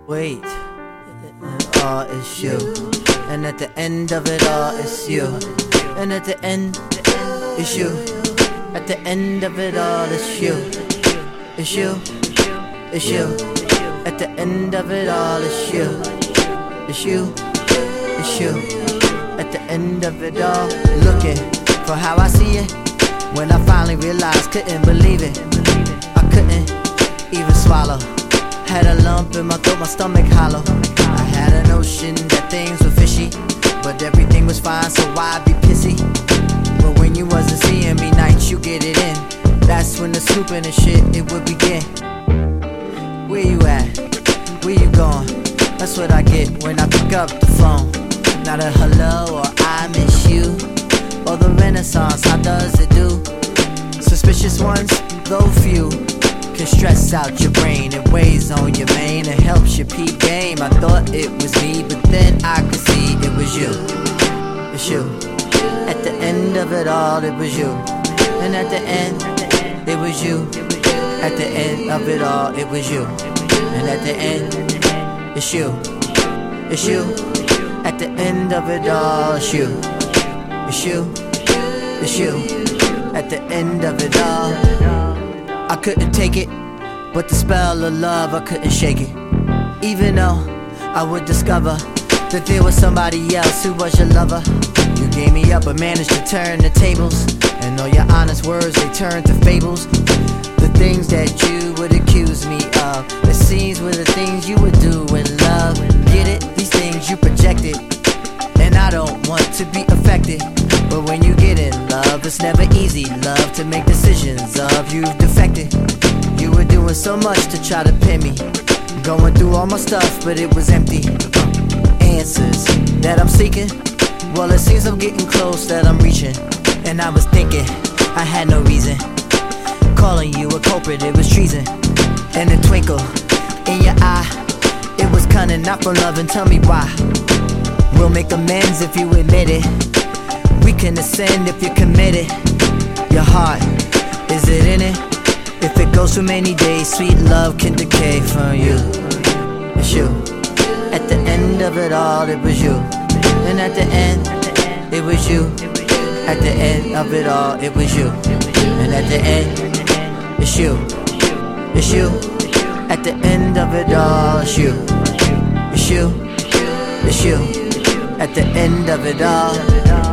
Wait, all it's you. And at the end of it all, it's you. And at the end, it's you. At the end of it all, it's you. It's you. It's you. At the end of it all, it's you. It's you. It's you. At the end of it all, looking for how I see it. When I finally realized, couldn't believe it. I couldn't even swallow. Had a lump in my throat, my stomach hollow. I had a notion that things were fishy, but everything was fine, so why be pissy? But when you wasn't seeing me nights, you get it in. That's when the snooping and shit, it would begin. Where you at? Where you going? That's what I get when I pick up the phone. Not a hello or I miss you, or the Renaissance, how does it do? Suspicious ones, though few, can stress out your brain. It weighs on your mane, it helps your peak game. I thought it was me, but then I could see it was you. It's you. At the end of it all, it was you. And at the end, it was you. At the end of it all, it was you. And at the end, it's you. It's you. At the end of it all, it's you. It's you. It's you. At the end of it all, I couldn't take it, but the spell of love, I couldn't shake it. Even though I would discover that there was somebody else who was your lover. You gave me up but managed to turn the tables, and all your honest words, they turned to fables. The things that you would accuse me of, the scenes were the things you would do in love. Get it? These things you projected, and I don't want to be affected. But when you get in love, it's never easy, love, to make decisions of. You've defected. You were doing so much to try to pin me, going through all my stuff, but it was empty. Answers that I'm seeking, well, it seems I'm getting close, that I'm reaching. And I was thinking I had no reason, calling you a culprit, it was treason. And a twinkle in your eye, it was cunning, not from love, and tell me why. We'll make amends if you admit it. We can ascend if you're committed. Your heart, is it in it? If it goes too many days, sweet love can decay from you. It's you. At the end of it all, it was you. And at the end, it was you. At the end of it all, it was you. And at the end, it's you. It's you. At the end of it all, it's you. It's you. It's you. At the end of it all.